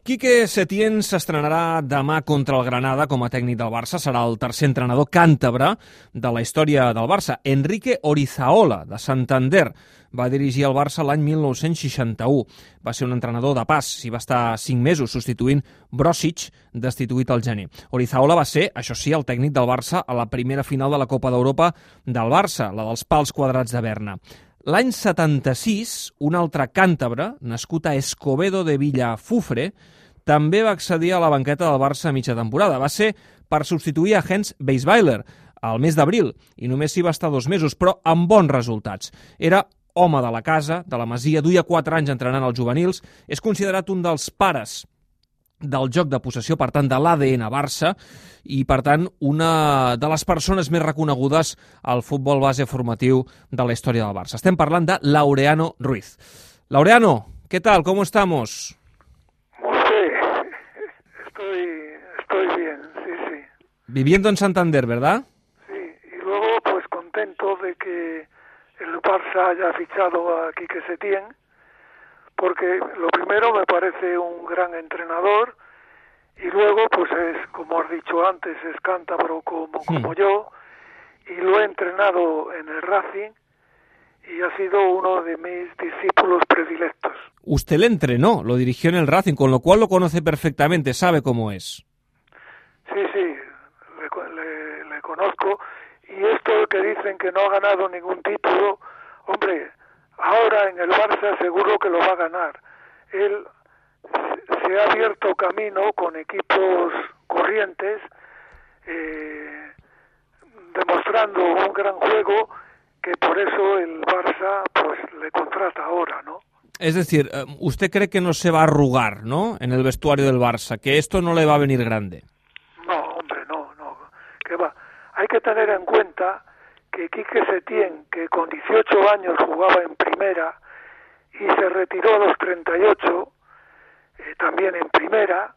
Quique Setién s'estrenarà demà contra el Granada com a tècnic del Barça. Serà el tercer entrenador càntabre de la història del Barça. Enrique Orizaola, de Santander, va dirigir el Barça l'any 1961. Va ser un entrenador de pas, i va estar 5 mesos substituint Brozic, destituït al gener. Orizaola va ser, això sí, el tècnic del Barça a la primera final de la Copa d'Europa del Barça, la dels pals quadrats de Berna. L'any 76, un altre càntabre, nascut a Escobedo de Villafufre, també va accedir a la banqueta del Barça a mitja temporada. Va ser per substituir a Heinz Weisweiler al mes d'abril, i només hi va estar 2 mesos, però amb bons resultats. Era home de la casa, de la Masia, duia 4 anys entrenant els juvenils, és considerat un dels pares del joc de possessió, per tant, de l'ADN Barça, i, per tant, una de les persones més reconegudes al futbol base formatiu de la història del Barça. Estem parlant de Laureano Ruiz. Laureano, ¿qué tal? ¿Cómo estamos? Muy bien. Estoy bien, sí. Viviendo en Santander, ¿verdad? Sí, y luego, pues, contento de que el Barça haya fichado a Quique Setién, porque lo primero me parece un gran entrenador, y luego, pues es, como has dicho antes, es cántabro como yo, y lo he entrenado en el Racing, y ha sido uno de mis discípulos predilectos. Usted le entrenó, lo dirigió en el Racing, con lo cual lo conoce perfectamente, sabe cómo es. Sí, le conozco, y esto que dicen que no ha ganado ningún título, hombre, ahora en el Barça seguro que lo va a ganar. Él se ha abierto camino con equipos corrientes, demostrando un gran juego, que por eso el Barça pues le contrata ahora, ¿no? Es decir, usted cree que no se va a arrugar, ¿no?, en el vestuario del Barça, que esto no le va a venir grande. No, hombre, no, que va. Hay que tener en cuenta que Quique Setién, que con 18 años jugaba en primera y se retiró a los 38, también en primera,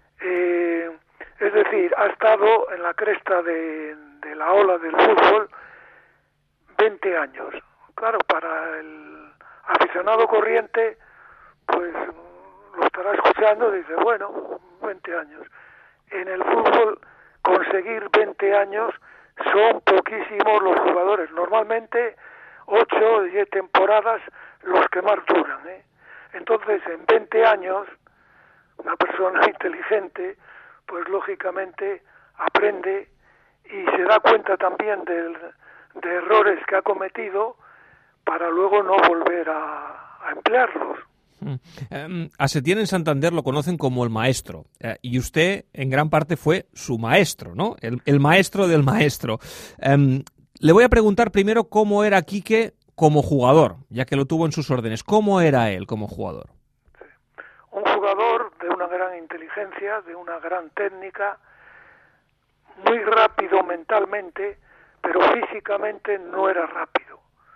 es decir, ha estado en la cresta de la ola del fútbol 20 años. Claro, para el aficionado corriente, pues lo estará escuchando y dice, bueno, 20 años. En el fútbol, conseguir 20 años son poquísimos los jugadores. Normalmente 8 o 10 temporadas los que más duran, ¿eh? Entonces, en 20 años, una persona inteligente, pues lógicamente aprende y se da cuenta también de errores que ha cometido para luego no volver a emplearlos. A Setién en Santander lo conocen como el maestro, y usted en gran parte fue su maestro, ¿no? El maestro del maestro. Le voy a preguntar primero cómo era Quique como jugador, ya que lo tuvo en sus órdenes. ¿Cómo era él como jugador? Sí. Un jugador de una gran inteligencia, de una gran técnica, muy rápido mentalmente, pero físicamente no era rápido.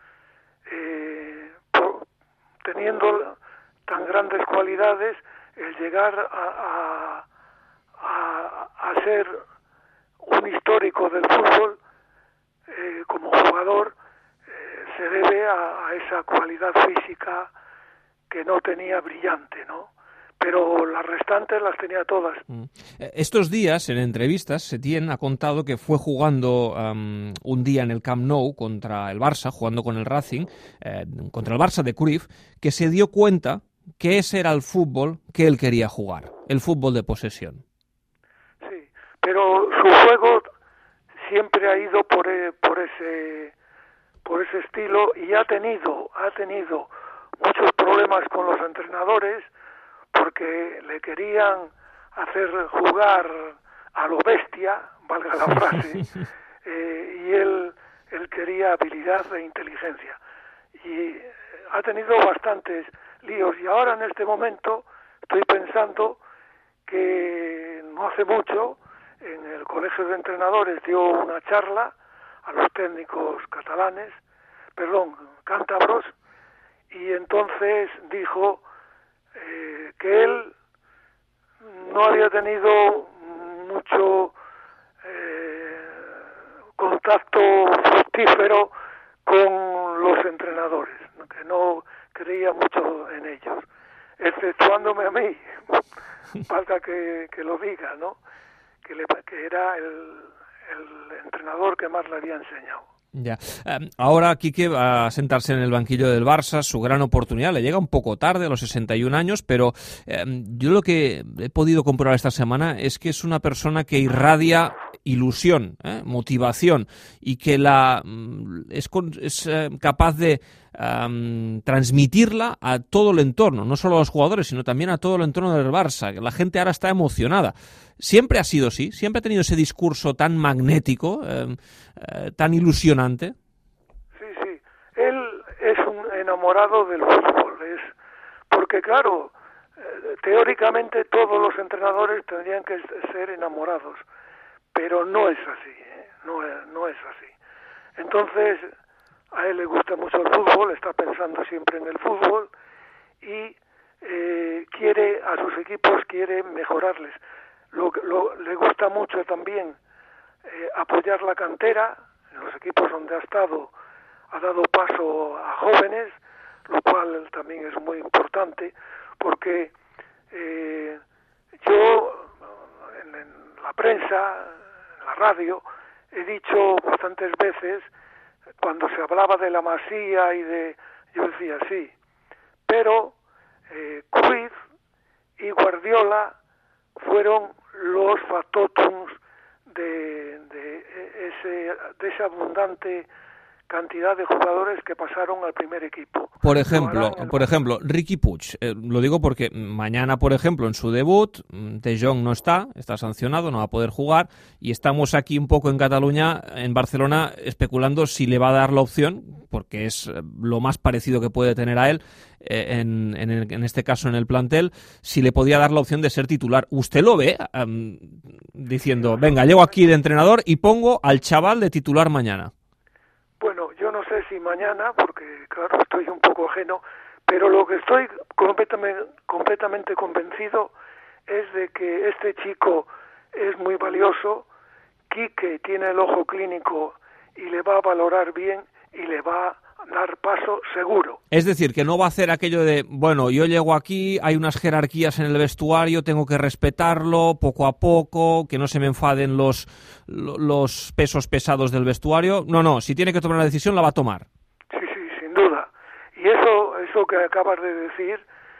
Teniendo tan grandes cualidades, el llegar a ser un histórico del fútbol como jugador se debe a esa cualidad física que no tenía brillante, ¿no? Pero las restantes las tenía todas. Estos días, en entrevistas, Setién ha contado que fue jugando un día en el Camp Nou contra el Barça, jugando con el Racing, contra el Barça de Cruyff, que se dio cuenta que ese era el fútbol que él quería jugar, el fútbol de posesión. Sí, pero su juego siempre ha ido por ese estilo, y ha tenido muchos problemas con los entrenadores porque le querían hacer jugar a lo bestia, valga la frase, y él quería habilidad e inteligencia. Y ha tenido bastantes líos, y ahora en este momento estoy pensando que no hace mucho en el Colegio de Entrenadores dio una charla a los técnicos cántabros, y entonces dijo que él no había tenido mucho contacto fructífero con los entrenadores, que no creía mucho en ellos, exceptuándome a mí. falta que lo diga, ¿no? Que era el entrenador que más le había enseñado. Ya. Ahora Quique va a sentarse en el banquillo del Barça, su gran oportunidad. Le llega un poco tarde, a los 61 años, pero yo lo que he podido comprobar esta semana es que es una persona que irradia ilusión, motivación, y que es capaz de transmitirla a todo el entorno, no solo a los jugadores, sino también a todo el entorno del Barça. La gente ahora está emocionada. Siempre ha sido así, siempre ha tenido ese discurso tan magnético, tan ilusionante. Sí, él es un enamorado del fútbol, porque claro, teóricamente todos los entrenadores tendrían que ser enamorados, pero no es así, no es así. Entonces, a él le gusta mucho el fútbol, está pensando siempre en el fútbol y quiere a sus equipos, quiere mejorarles. Le gusta mucho también apoyar la cantera. En los equipos donde ha estado ha dado paso a jóvenes, lo cual también es muy importante, porque yo en la prensa, en la radio, he dicho bastantes veces, cuando se hablaba de la Masía yo decía sí, pero Cruyff y Guardiola fueron los factotums de esa abundante cantidad de jugadores que pasaron al primer equipo. Por ejemplo, Riqui Puig. Lo digo porque mañana, por ejemplo, en su debut, De Jong no está sancionado, no va a poder jugar, y estamos aquí un poco en Cataluña, en Barcelona, especulando si le va a dar la opción, porque es lo más parecido que puede tener a él, en este caso en el plantel, si le podía dar la opción de ser titular. ¿Usted lo ve diciendo, venga, llego aquí de entrenador y pongo al chaval de titular mañana? Bueno, yo no sé si mañana, porque claro, estoy un poco ajeno, pero lo que estoy completamente convencido es de que este chico es muy valioso, Quique tiene el ojo clínico y le va a valorar bien y le va a dar paso seguro. Es decir, que no va a hacer aquello de, bueno, yo llego aquí, hay unas jerarquías en el vestuario, tengo que respetarlo poco a poco, que no se me enfaden los pesos pesados del vestuario. No, si tiene que tomar una decisión la va a tomar. Sí, sin duda. Y eso que acabas de decir,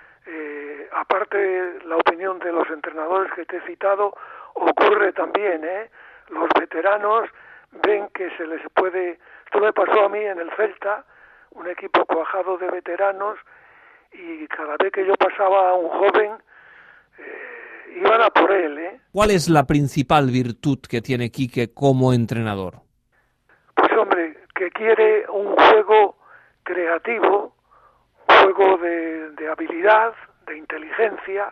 aparte la opinión de los entrenadores que te he citado, ocurre también, los veteranos ven que se les puede... Esto me pasó a mí en el Celta, un equipo cuajado de veteranos, y cada vez que yo pasaba a un joven, iban a por él. ¿Cuál es la principal virtud que tiene Quique como entrenador? Pues hombre, que quiere un juego creativo, un juego de habilidad, de inteligencia.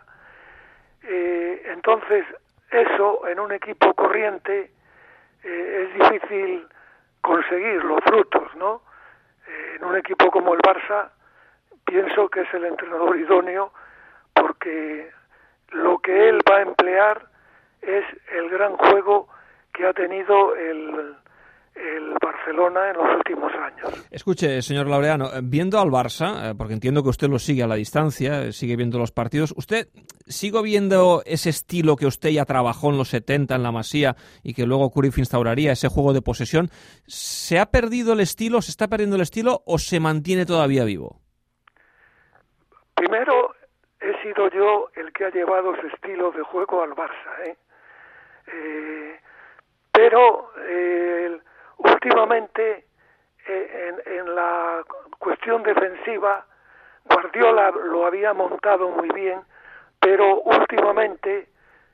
Entonces, eso en un equipo corriente es difícil conseguir los frutos, ¿no? En un equipo como el Barça, pienso que es el entrenador idóneo, porque lo que él va a emplear es el gran juego que ha tenido el Barcelona en los últimos años. Escuche, señor Laureano, viendo al Barça, porque entiendo que usted lo sigue a la distancia, sigue viendo los partidos, ¿usted sigue viendo ese estilo que usted ya trabajó en los 70 en la Masía y que luego Cruyff instauraría, ese juego de posesión? ¿Se ha perdido el estilo, se está perdiendo el estilo o se mantiene todavía vivo? Primero, he sido yo el que ha llevado ese estilo de juego al Barça, pero últimamente en la cuestión defensiva Guardiola lo había montado muy bien, pero últimamente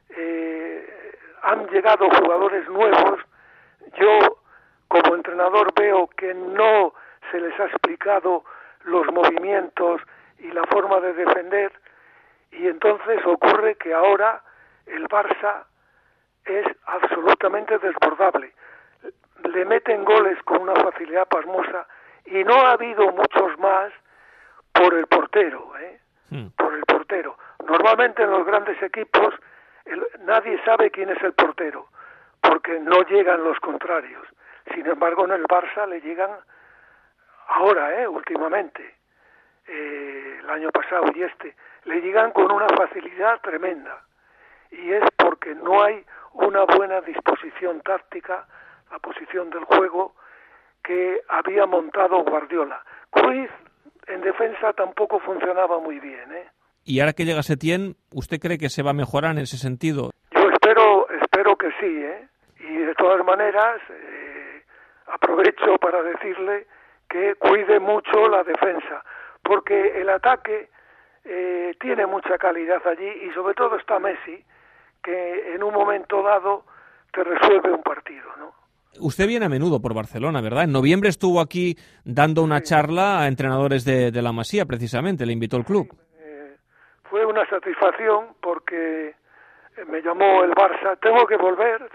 han llegado jugadores nuevos. Yo como entrenador veo que no se les ha explicado los movimientos y la forma de defender, y entonces ocurre que ahora el Barça es absolutamente desbordable. Le meten goles con una facilidad pasmosa y no ha habido muchos más por el portero, por el portero. Normalmente en los grandes equipos nadie sabe quién es el portero porque no llegan los contrarios. Sin embargo, en el Barça le llegan ahora, últimamente, el año pasado y le llegan con una facilidad tremenda. y es porque no hay una buena disposición táctica, la posición del juego que había montado Guardiola. Cruyff en defensa tampoco funcionaba muy bien, ¿eh? Y ahora que llega Setién, ¿usted cree que se va a mejorar en ese sentido? Yo espero que sí, ¿eh? Y de todas maneras, aprovecho para decirle que cuide mucho la defensa, porque el ataque tiene mucha calidad allí y sobre todo está Messi, que en un momento dado te resuelve un partido, ¿no? Usted viene a menudo por Barcelona, ¿verdad? En noviembre estuvo aquí dando una charla a entrenadores de la Masía, precisamente, le invitó el club. Fue una satisfacción porque me llamó el Barça. Tengo que volver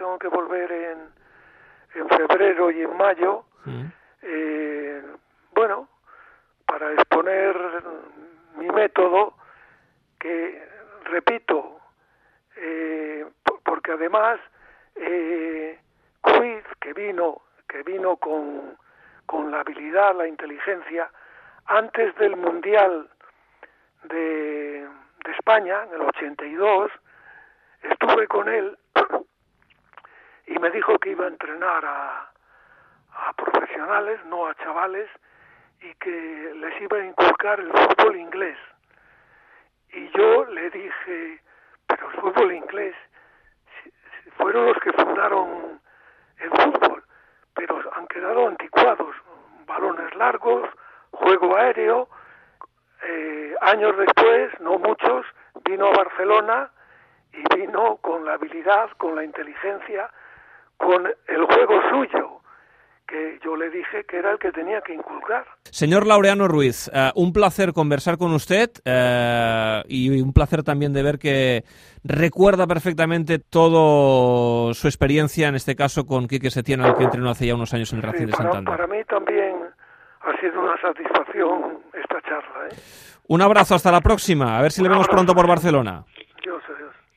en febrero y en mayo, bueno, para exponer mi método, que repito, porque además Cruyff, que vino con la habilidad, la inteligencia, antes del Mundial de España, en el 82, estuve con él y me dijo que iba a entrenar a profesionales, no a chavales, y que les iba a inculcar el fútbol inglés. Y yo le dije, pero el fútbol inglés, fueron los que fundaron el fútbol, pero han quedado anticuados, balones largos, juego aéreo. Años después, no muchos, vino a Barcelona y vino con la habilidad, con la inteligencia, con el juego suyo, que yo le dije que era el que tenía que inculcar. Señor Laureano Ruiz, un placer conversar con usted y un placer también de ver que recuerda perfectamente toda su experiencia, en este caso con Quique Setién, al que entrenó hace ya unos años en el Racing de Santander. Para mí también ha sido una satisfacción esta charla, ¿eh? Un abrazo, hasta la próxima. A ver si le vemos pronto por Barcelona.